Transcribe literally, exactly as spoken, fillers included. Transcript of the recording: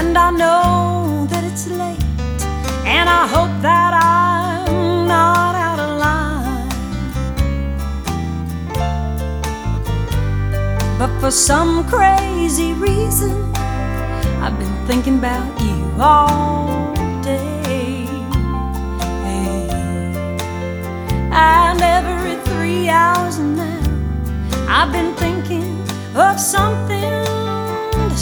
And I know that it's late, and I hope that I'm not out of line. But for some crazy reason, I've been thinking about you all day. And every three hours now, I've been thinking of something